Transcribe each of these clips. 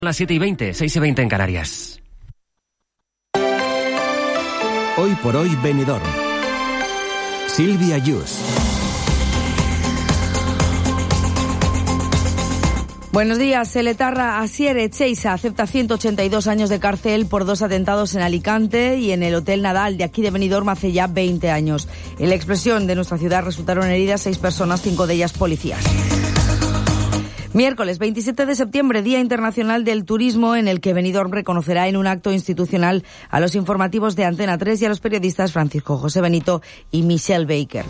Las 7:20, 6:20 en Canarias. Hoy por hoy Benidorm. Silvia Yus. Buenos días. El etarra Asier Etxeiza acepta 182 años de cárcel por 2 atentados en Alicante y en el Hotel Nadal de aquí de Benidorm hace ya 20 años. En la explosión de nuestra ciudad resultaron heridas 6 personas, 5 de ellas policías. Miércoles 27 de septiembre, Día Internacional del Turismo, en el que Benidorm reconocerá en un acto institucional a los informativos de Antena 3 y a los periodistas Francisco José Benito y Michelle Baker.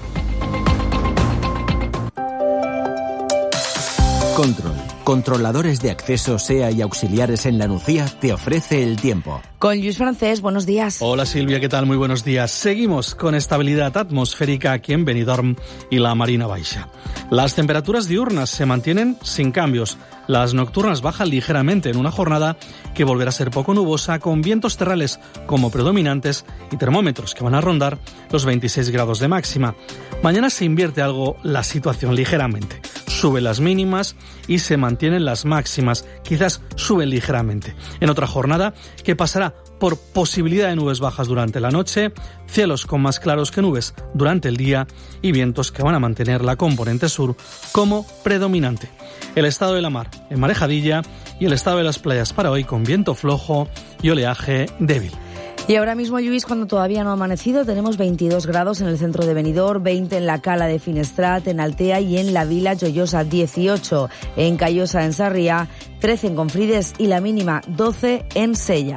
Control. Controladores de acceso, SEA y auxiliares en la Nucía te ofrece el tiempo. Con Lluís Francés, buenos días. Hola Silvia, ¿qué tal? Muy buenos días. Seguimos con estabilidad atmosférica aquí en Benidorm y la Marina Baixa. Las temperaturas diurnas se mantienen sin cambios. Las nocturnas bajan ligeramente en una jornada que volverá a ser poco nubosa, con vientos terrales como predominantes y termómetros que van a rondar los 26 grados de máxima. Mañana se invierte algo la situación ligeramente. Suben las mínimas y se mantienen las máximas, quizás suben ligeramente. En otra jornada que pasará por posibilidad de nubes bajas durante la noche, cielos con más claros que nubes durante el día y vientos que van a mantener la componente sur como predominante. El estado de la mar en marejadilla y el estado de las playas para hoy con viento flojo y oleaje débil. Y ahora mismo, Lluís, cuando todavía no ha amanecido, tenemos 22 grados en el centro de Benidorm, 20 en la Cala de Finestrat, en Altea y en la Vila Joiosa, 18 en Callosa, en Sarriá, 13 en Confrides y la mínima 12 en Sella.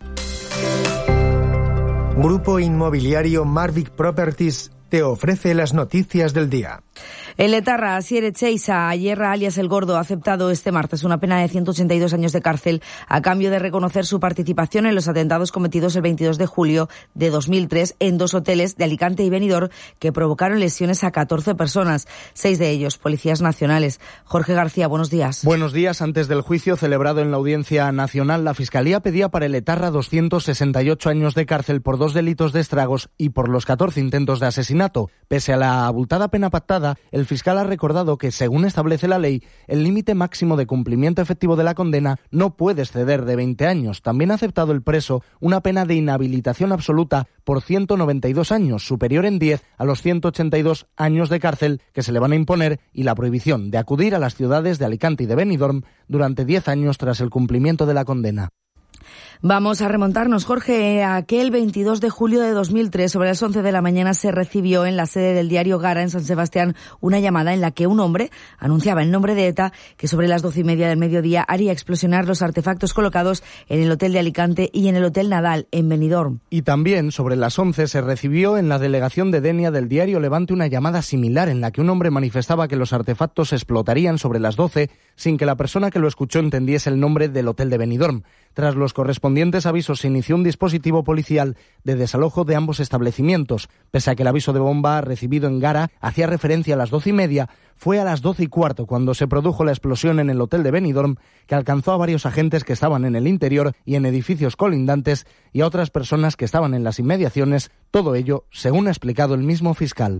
Grupo Inmobiliario Marvic Properties te ofrece las noticias del día. El etarra Asier Etxeiza, Ayerra alias El Gordo, ha aceptado este martes una pena de 182 años de cárcel a cambio de reconocer su participación en los atentados cometidos el 22 de julio de 2003 en 2 hoteles de Alicante y Benidorm que provocaron lesiones a 14 personas, 6 de ellos policías nacionales. Jorge García, buenos días. Buenos días. Antes del juicio celebrado en la Audiencia Nacional, la Fiscalía pedía para el etarra 268 años de cárcel por 2 delitos de estragos y por los 14 intentos de asesinato. Pese a la abultada pena pactada, el fiscal ha recordado que, según establece la ley, el límite máximo de cumplimiento efectivo de la condena no puede exceder de 20 años. También ha aceptado el preso una pena de inhabilitación absoluta por 192 años, superior en 10 a los 182 años de cárcel que se le van a imponer, y la prohibición de acudir a las ciudades de Alicante y de Benidorm durante 10 años tras el cumplimiento de la condena. Vamos a remontarnos, Jorge, a aquel 22 de julio de 2003, sobre las 11 de la mañana, se recibió en la sede del diario Gara, en San Sebastián, una llamada en la que un hombre anunciaba en nombre de ETA que sobre las 12:30 del mediodía haría explosionar los artefactos colocados en el Hotel de Alicante y en el Hotel Nadal, en Benidorm. Y también sobre las 11 se recibió en la delegación de Denia del diario Levante una llamada similar en la que un hombre manifestaba que los artefactos explotarían sobre las 12 sin que la persona que lo escuchó entendiese el nombre del Hotel de Benidorm. Tras los correspondientes avisos se inició un dispositivo policial de desalojo de ambos establecimientos. Pese a que el aviso de bomba recibido en Gara hacía referencia a las 12:30, fue a las 12:15 cuando se produjo la explosión en el Hotel de Benidorm, que alcanzó a varios agentes que estaban en el interior y en edificios colindantes y a otras personas que estaban en las inmediaciones. Todo ello, según ha explicado el mismo fiscal.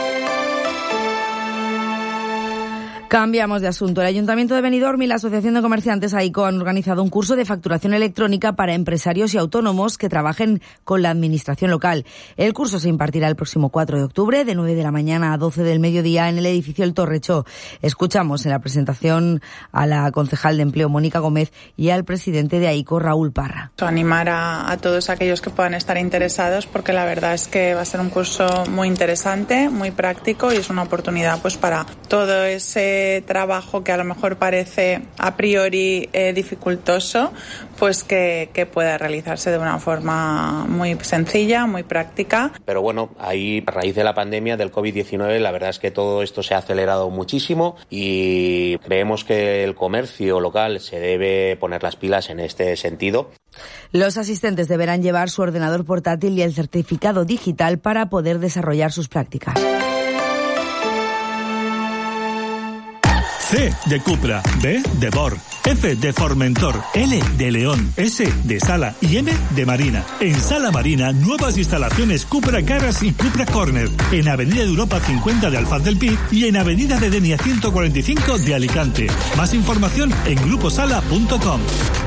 Cambiamos de asunto. El Ayuntamiento de Benidorm y la Asociación de Comerciantes AICO han organizado un curso de facturación electrónica para empresarios y autónomos que trabajen con la administración local. El curso se impartirá el próximo 4 de octubre, de 9 de la mañana a 12 del mediodía, en el edificio El Torrecho. Escuchamos en la presentación a la concejal de Empleo, Mónica Gómez, y al presidente de AICO, Raúl Parra. Animar a todos aquellos que puedan estar interesados, porque la verdad es que va a ser un curso muy interesante, muy práctico, y es una oportunidad pues para todo ese trabajo que a lo mejor parece a priori dificultoso, pues que pueda realizarse de una forma muy sencilla, muy práctica. Pero bueno, ahí a raíz de la pandemia del COVID-19 la verdad es que todo esto se ha acelerado muchísimo y creemos que el comercio local se debe poner las pilas en este sentido. Los asistentes deberán llevar su ordenador portátil y el certificado digital para poder desarrollar sus prácticas. C de Cupra, B de Bor, F de Formentor, L de León, S de Sala y M de Marina. En Sala Marina, nuevas instalaciones Cupra Garage y Cupra Corner. En Avenida de Europa 50 de Alfaz del Pi y en Avenida de Denia 145 de Alicante. Más información en gruposala.com.